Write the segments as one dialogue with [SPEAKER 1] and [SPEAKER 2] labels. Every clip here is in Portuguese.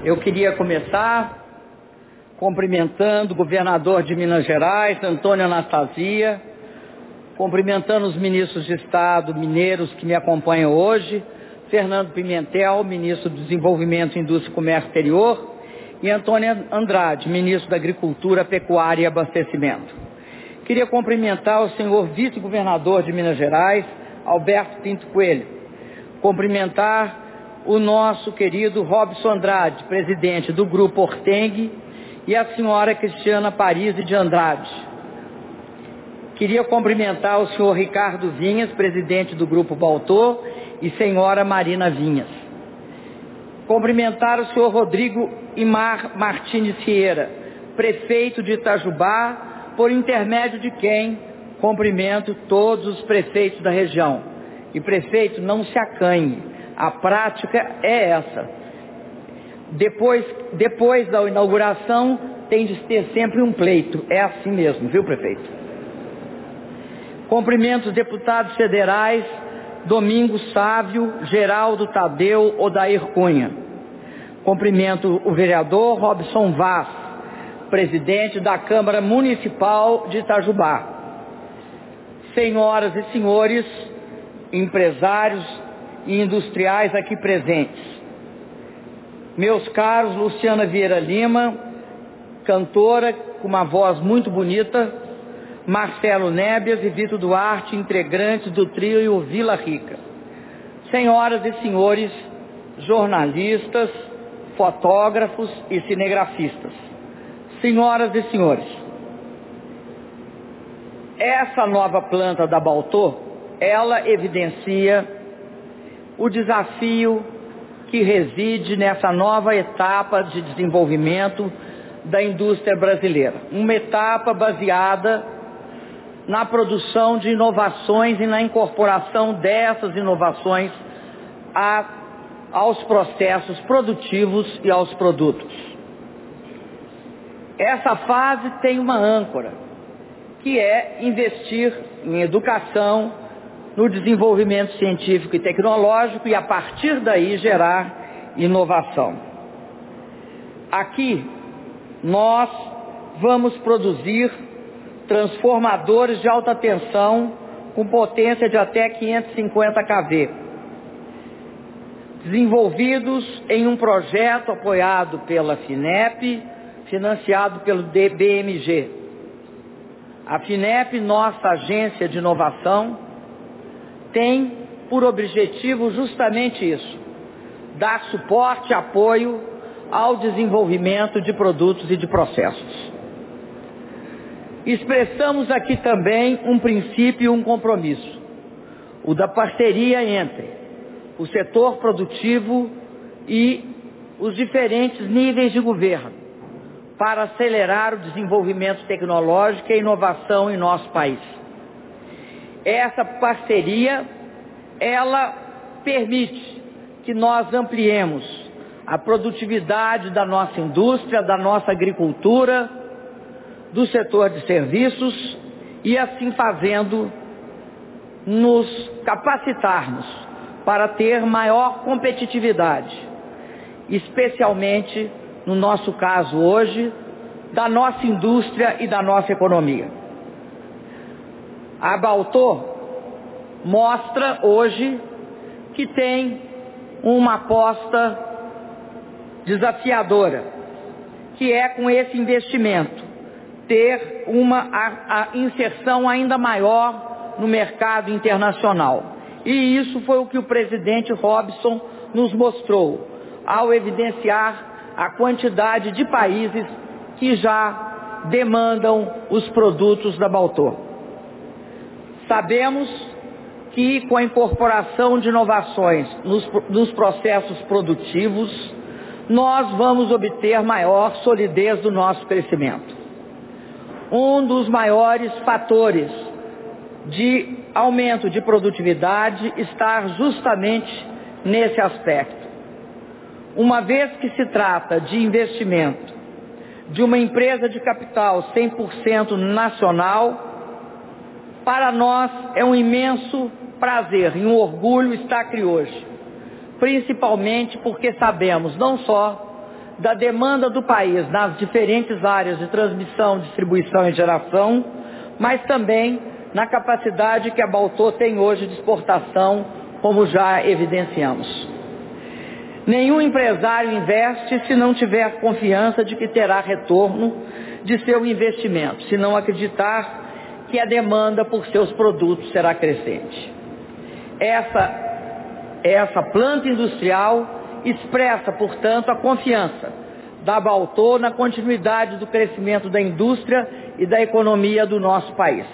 [SPEAKER 1] Eu queria começar cumprimentando o governador de Minas Gerais, Antônio Anastasia, cumprimentando os ministros de Estado mineiros que me acompanham hoje, Fernando Pimentel, ministro do Desenvolvimento, Indústria e Comércio Exterior, e Antônio Andrade, ministro da Agricultura, Pecuária e Abastecimento. Queria cumprimentar o senhor vice-governador de Minas Gerais, Alberto Pinto Coelho, cumprimentar o nosso querido Robson Andrade, presidente do Grupo Horteng, e a senhora Cristiana Parisi de Andrade. Queria cumprimentar o senhor Ricardo Vinhas, presidente do Grupo Baltô, e senhora Marina Vinhas. Cumprimentar o senhor Rodrigo Imar Martins Vieira, prefeito de Itajubá, por intermédio de quem cumprimento todos os prefeitos da região. E prefeito, não se acanhe. A prática é essa. Depois da inauguração, tem de ter sempre um pleito. É assim mesmo, viu, prefeito? Cumprimento os deputados federais Domingos Sávio, Geraldo Tadeu, Odair Cunha. Cumprimento o vereador Robson Vaz, presidente da Câmara Municipal de Itajubá. Senhoras e senhores, empresários e industriais aqui presentes. Meus caros Luciana Vieira Lima, cantora com uma voz muito bonita, Marcelo Nébias e Vitor Duarte, integrantes do trio Vila Rica. Senhoras e senhores, jornalistas, fotógrafos e cinegrafistas. Senhoras e senhores, essa nova planta da Baltô, ela evidencia o desafio que reside nessa nova etapa de desenvolvimento da indústria brasileira. Uma etapa baseada na produção de inovações e na incorporação dessas inovações aos processos produtivos e aos produtos. Essa fase tem uma âncora, que é investir em educação, no desenvolvimento científico e tecnológico e, a partir daí, gerar inovação. Aqui, nós vamos produzir transformadores de alta tensão com potência de até 550 kV, desenvolvidos em um projeto apoiado pela FINEP, financiado pelo BMG. A FINEP, nossa agência de inovação, tem por objetivo justamente isso: dar suporte e apoio ao desenvolvimento de produtos e de processos. Expressamos aqui também um princípio e um compromisso, o da parceria entre o setor produtivo e os diferentes níveis de governo, para acelerar o desenvolvimento tecnológico e a inovação em nosso país. Essa parceria, ela permite que nós ampliemos a produtividade da nossa indústria, da nossa agricultura, do setor de serviços e, assim fazendo, nos capacitarmos para ter maior competitividade, especialmente, no nosso caso hoje, da nossa indústria e da nossa economia. A Baltô mostra hoje que tem uma aposta desafiadora, que é, com esse investimento, ter a inserção ainda maior no mercado internacional. E isso foi o que o presidente Robson nos mostrou, ao evidenciar a quantidade de países que já demandam os produtos da Baltô. Sabemos que, com a incorporação de inovações nos processos produtivos, nós vamos obter maior solidez do nosso crescimento. Um dos maiores fatores de aumento de produtividade está justamente nesse aspecto. Uma vez que se trata de investimento de uma empresa de capital 100% nacional, para nós é um imenso prazer e um orgulho estar aqui hoje, principalmente porque sabemos não só da demanda do país nas diferentes áreas de transmissão, distribuição e geração, mas também na capacidade que a Balteau tem hoje de exportação, como já evidenciamos. Nenhum empresário investe se não tiver confiança de que terá retorno de seu investimento, se não acreditar que a demanda por seus produtos será crescente. Essa planta industrial expressa, portanto, a confiança da Balteau na continuidade do crescimento da indústria e da economia do nosso país.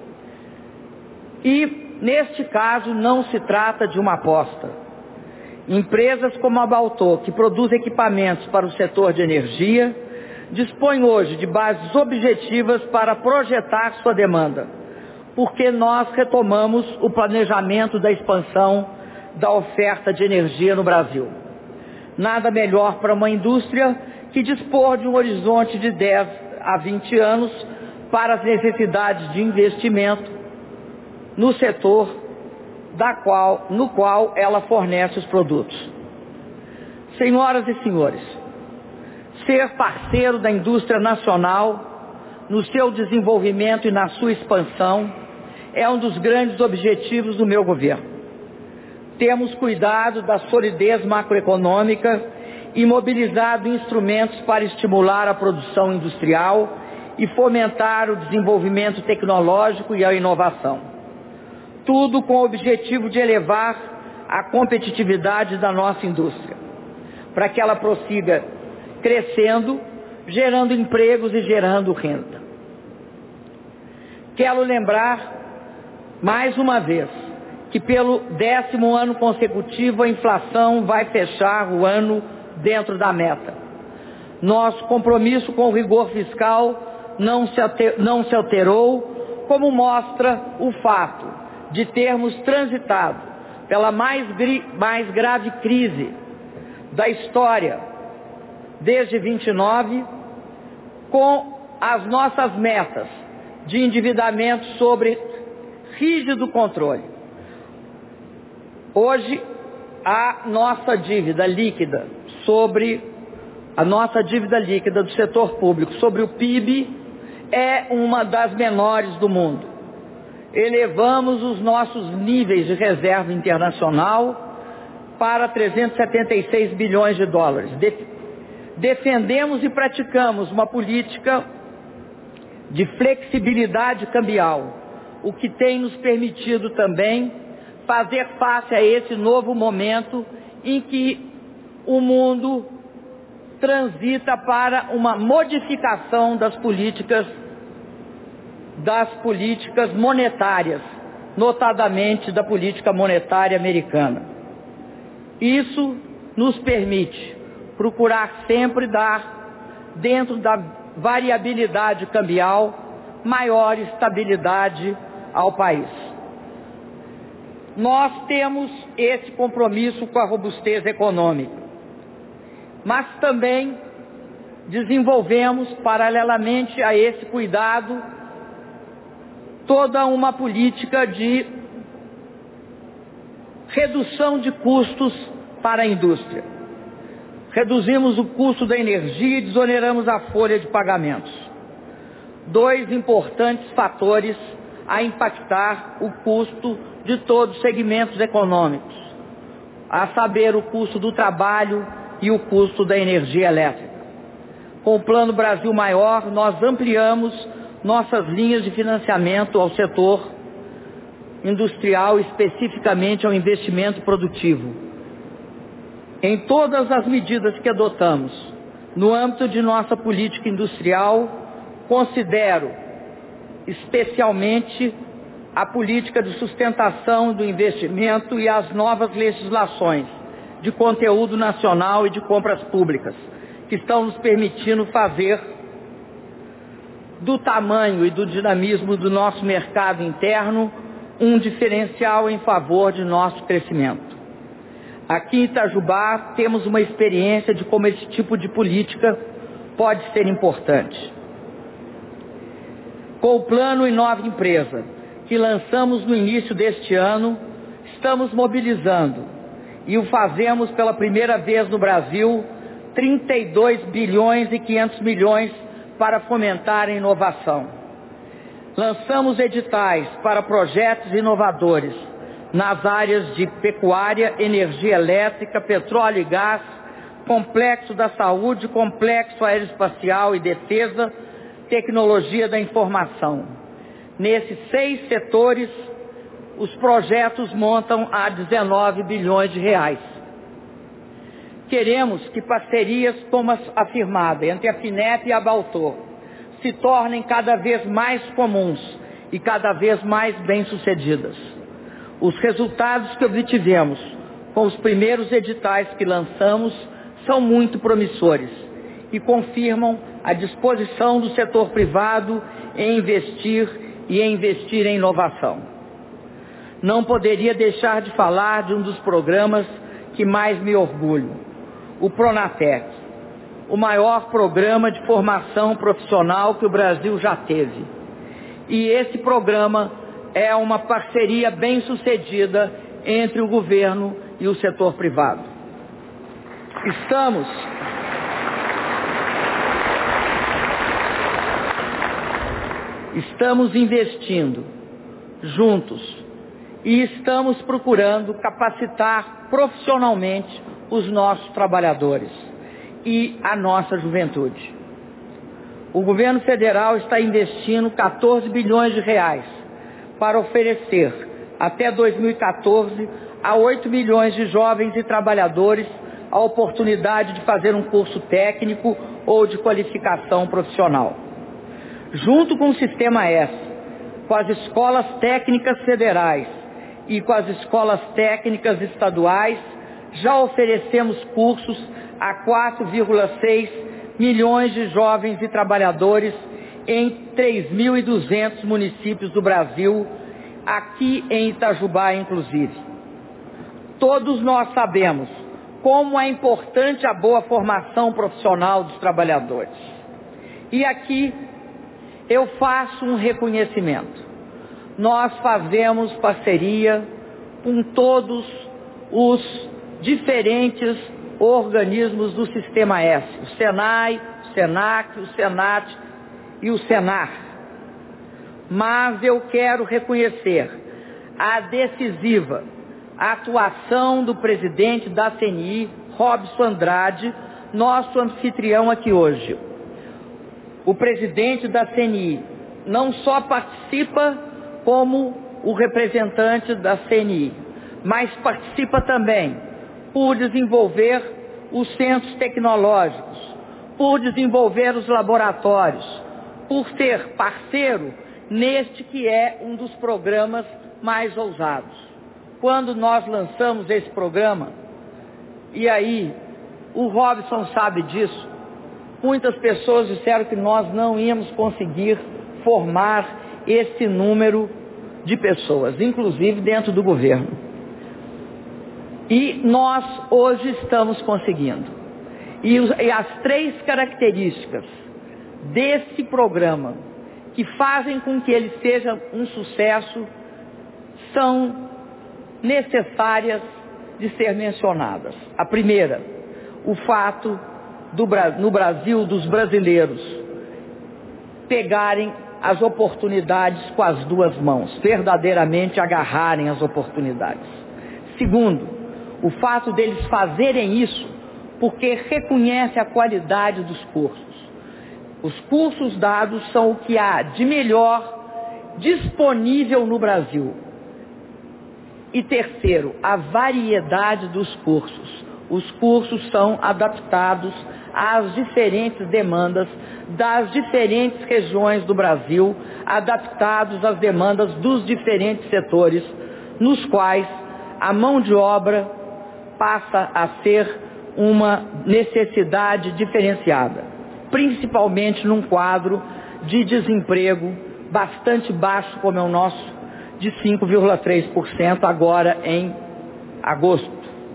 [SPEAKER 1] E, neste caso, não se trata de uma aposta. Empresas como a Balteau, que produz equipamentos para o setor de energia, dispõem hoje de bases objetivas para projetar sua demanda, porque nós retomamos o planejamento da expansão da oferta de energia no Brasil. Nada melhor para uma indústria que dispor de um horizonte de 10 a 20 anos para as necessidades de investimento no setor no qual ela fornece os produtos. Senhoras e senhores, ser parceiro da indústria nacional no seu desenvolvimento e na sua expansão é um dos grandes objetivos do meu governo. Temos cuidado da solidez macroeconômica e mobilizado instrumentos para estimular a produção industrial e fomentar o desenvolvimento tecnológico e a inovação. Tudo com o objetivo de elevar a competitividade da nossa indústria, para que ela prossiga crescendo, gerando empregos e gerando renda. Quero lembrar, mais uma vez, que pelo 10º ano consecutivo a inflação vai fechar o ano dentro da meta. Nosso compromisso com o rigor fiscal não se alterou, como mostra o fato de termos transitado pela mais grave crise da história desde 29, com as nossas metas de endividamento sobre rígido controle. Hoje, a nossa dívida líquida do setor público sobre o PIB é uma das menores do mundo. Elevamos os nossos níveis de reserva internacional para 376 bilhões de dólares. Defendemos e praticamos uma política de flexibilidade cambial, o que tem nos permitido também fazer face a esse novo momento em que o mundo transita para uma modificação das políticas monetárias, notadamente da política monetária americana. Isso nos permite procurar sempre dar, dentro da variabilidade cambial, maior estabilidade ao país. Nós temos esse compromisso com a robustez econômica, mas também desenvolvemos, paralelamente a esse cuidado, toda uma política de redução de custos para a indústria. Reduzimos o custo da energia e desoneramos a folha de pagamentos. 2 importantes fatores a impactar o custo de todos os segmentos econômicos, a saber, o custo do trabalho e o custo da energia elétrica. Com o Plano Brasil Maior, nós ampliamos nossas linhas de financiamento ao setor industrial, especificamente ao investimento produtivo. Em todas as medidas que adotamos, no âmbito de nossa política industrial, considero especialmente a política de sustentação do investimento e as novas legislações de conteúdo nacional e de compras públicas, que estão nos permitindo fazer do tamanho e do dinamismo do nosso mercado interno um diferencial em favor de nosso crescimento. Aqui em Itajubá temos uma experiência de como esse tipo de política pode ser importante. Com o Plano Inova Empresa, que lançamos no início deste ano, estamos mobilizando, e o fazemos pela primeira vez no Brasil, 32 bilhões e 500 milhões para fomentar a inovação. Lançamos editais para projetos inovadores nas áreas de pecuária, energia elétrica, petróleo e gás, complexo da saúde, complexo aeroespacial e defesa, tecnologia da informação. Nesses 6 setores, os projetos montam a 19 bilhões de reais. Queremos que parcerias como as afirmada entre a FINEP e a Baltor se tornem cada vez mais comuns e cada vez mais bem-sucedidas. Os resultados que obtivemos com os primeiros editais que lançamos são muito promissores e confirmam a disposição do setor privado em investir em inovação. Não poderia deixar de falar de um dos programas que mais me orgulho, o Pronatec, o maior programa de formação profissional que o Brasil já teve. E esse programa é uma parceria bem-sucedida entre o governo e o setor privado. Estamos investindo juntos e estamos procurando capacitar profissionalmente os nossos trabalhadores e a nossa juventude. O governo federal está investindo 14 bilhões de reais para oferecer, até 2014, a 8 milhões de jovens e trabalhadores a oportunidade de fazer um curso técnico ou de qualificação profissional. Junto com o Sistema S, com as escolas técnicas federais e com as escolas técnicas estaduais, já oferecemos cursos a 4,6 milhões de jovens e trabalhadores em 3.200 municípios do Brasil, aqui em Itajubá, inclusive. Todos nós sabemos como é importante a boa formação profissional dos trabalhadores. E aqui eu faço um reconhecimento. Nós fazemos parceria com todos os diferentes organismos do Sistema S, o SENAI, o SENAC, o SENAT e o SENAR. Mas eu quero reconhecer a decisiva atuação do presidente da CNI, Robson Andrade, nosso anfitrião aqui hoje. O presidente da CNI não só participa como o representante da CNI, mas participa também por desenvolver os centros tecnológicos, por desenvolver os laboratórios, por ser parceiro neste que é um dos programas mais ousados. Quando nós lançamos esse programa, e aí o Robson sabe disso, muitas pessoas disseram que nós não íamos conseguir formar esse número de pessoas, inclusive dentro do governo. E nós hoje estamos conseguindo. E as 3 características desse programa que fazem com que ele seja um sucesso são necessárias de ser mencionadas. A primeira, o fato no Brasil dos brasileiros pegarem as oportunidades com as 2 mãos, verdadeiramente agarrarem as oportunidades. Segundo, o fato deles fazerem isso porque reconhece a qualidade dos cursos. Os cursos dados são o que há de melhor disponível no Brasil. E terceiro, a variedade dos cursos. Os cursos são adaptados às diferentes demandas das diferentes regiões do Brasil, adaptados às demandas dos diferentes setores, nos quais a mão de obra passa a ser uma necessidade diferenciada, principalmente num quadro de desemprego bastante baixo, como é o nosso, de 5,3% agora em agosto.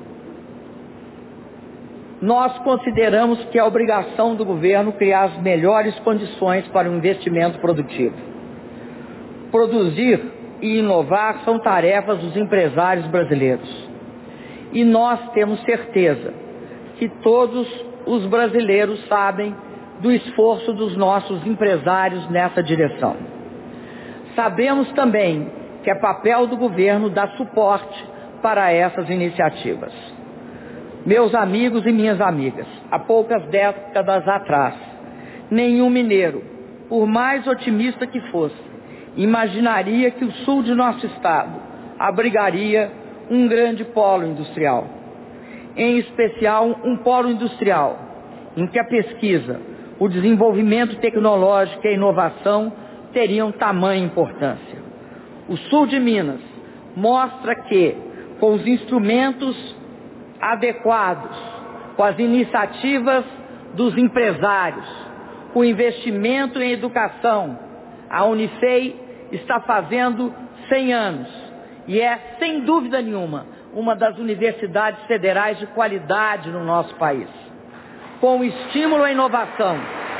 [SPEAKER 1] Nós consideramos que é obrigação do governo criar as melhores condições para o investimento produtivo. Produzir e inovar são tarefas dos empresários brasileiros. E nós temos certeza que todos os brasileiros sabem do esforço dos nossos empresários nessa direção. Sabemos também que é papel do governo dar suporte para essas iniciativas. Meus amigos e minhas amigas, há poucas décadas atrás, nenhum mineiro, por mais otimista que fosse, imaginaria que o sul de nosso estado abrigaria um grande polo industrial. Em especial, um polo industrial em que a pesquisa, o desenvolvimento tecnológico e a inovação teriam tamanha importância. O sul de Minas mostra que, com os instrumentos adequados, com as iniciativas dos empresários, com o investimento em educação, a Unifei está fazendo 100 anos e é, sem dúvida nenhuma, uma das universidades federais de qualidade no nosso país. Com o estímulo à inovação,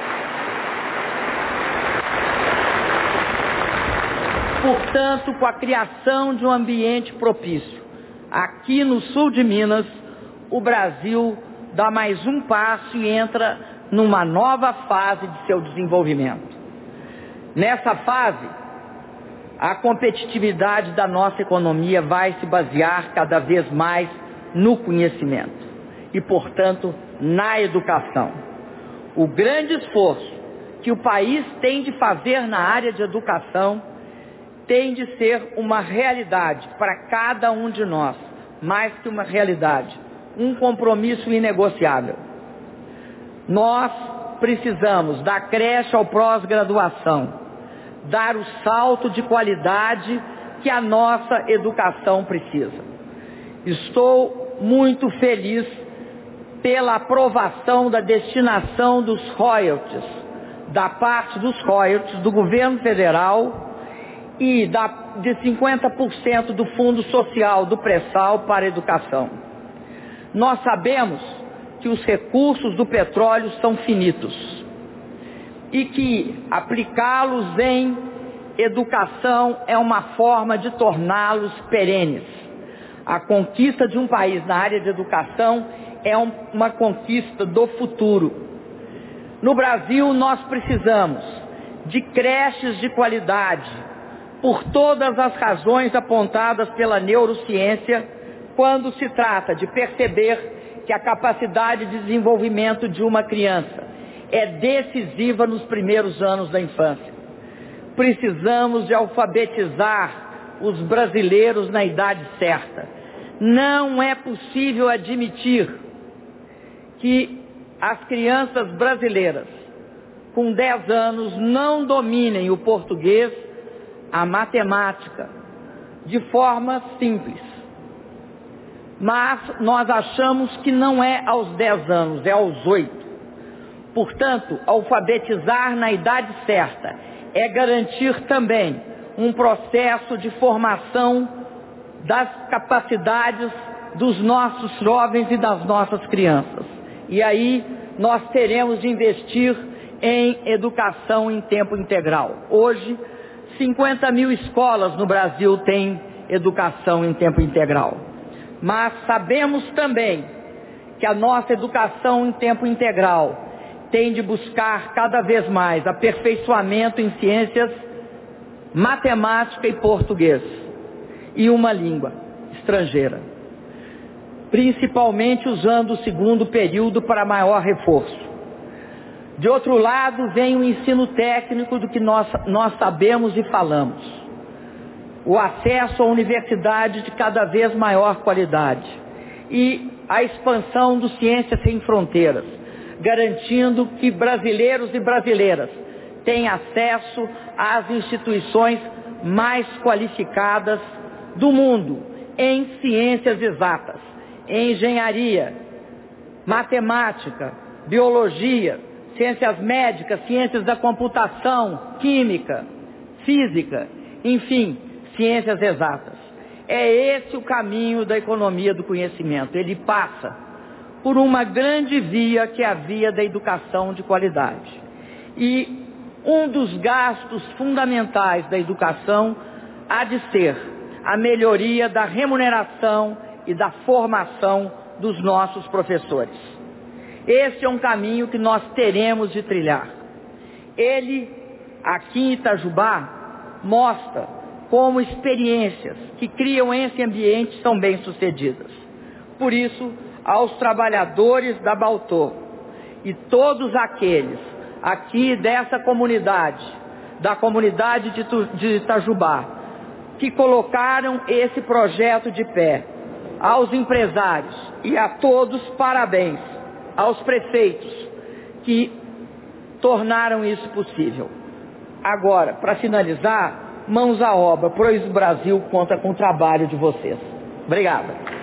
[SPEAKER 1] portanto, com a criação de um ambiente propício, aqui no sul de Minas, o Brasil dá mais um passo e entra numa nova fase de seu desenvolvimento. Nessa fase, a competitividade da nossa economia vai se basear cada vez mais no conhecimento e, portanto, na educação. O grande esforço que o país tem de fazer na área de educação tem de ser uma realidade para cada um de nós, mais que uma realidade, um compromisso inegociável. Nós precisamos da creche ao pós-graduação, dar o salto de qualidade que a nossa educação precisa. Estou muito feliz pela aprovação da destinação dos royalties, da parte dos royalties do governo federal e de 50% do Fundo Social do Pré-Sal para a educação. Nós sabemos que os recursos do petróleo são finitos e que aplicá-los em educação é uma forma de torná-los perenes. A conquista de um país na área de educação é uma conquista do futuro. No Brasil, nós precisamos de creches de qualidade, por todas as razões apontadas pela neurociência, quando se trata de perceber que a capacidade de desenvolvimento de uma criança é decisiva nos primeiros anos da infância. Precisamos de alfabetizar os brasileiros na idade certa. Não é possível admitir que as crianças brasileiras com 10 anos não dominem o português, a matemática, de forma simples. Mas nós achamos que não é aos 10 anos, é aos 8. Portanto, alfabetizar na idade certa é garantir também um processo de formação das capacidades dos nossos jovens e das nossas crianças. E aí nós teremos de investir em educação em tempo integral. Hoje, 50 mil escolas no Brasil têm educação em tempo integral. Mas sabemos também que a nossa educação em tempo integral tem de buscar cada vez mais aperfeiçoamento em ciências, matemática e português, e uma língua estrangeira, principalmente usando o segundo período para maior reforço. De outro lado, vem o ensino técnico do que nós sabemos e falamos. O acesso à universidade de cada vez maior qualidade e a expansão do Ciências Sem Fronteiras, garantindo que brasileiros e brasileiras tenham acesso às instituições mais qualificadas do mundo em ciências exatas, em engenharia, matemática, biologia, ciências médicas, ciências da computação, química, física, enfim, ciências exatas. É esse o caminho da economia do conhecimento. Ele passa por uma grande via, que é a via da educação de qualidade. E um dos gastos fundamentais da educação há de ser a melhoria da remuneração e da formação dos nossos professores. Esse é um caminho que nós teremos de trilhar. Ele, aqui em Itajubá, mostra como experiências que criam esse ambiente são bem-sucedidas. Por isso, aos trabalhadores da Baltô e todos aqueles aqui dessa comunidade, da comunidade de Itajubá, que colocaram esse projeto de pé, aos empresários e a todos, parabéns, aos prefeitos que tornaram isso possível. Agora, para finalizar, mãos à obra, pois o Brasil conta com o trabalho de vocês. Obrigado.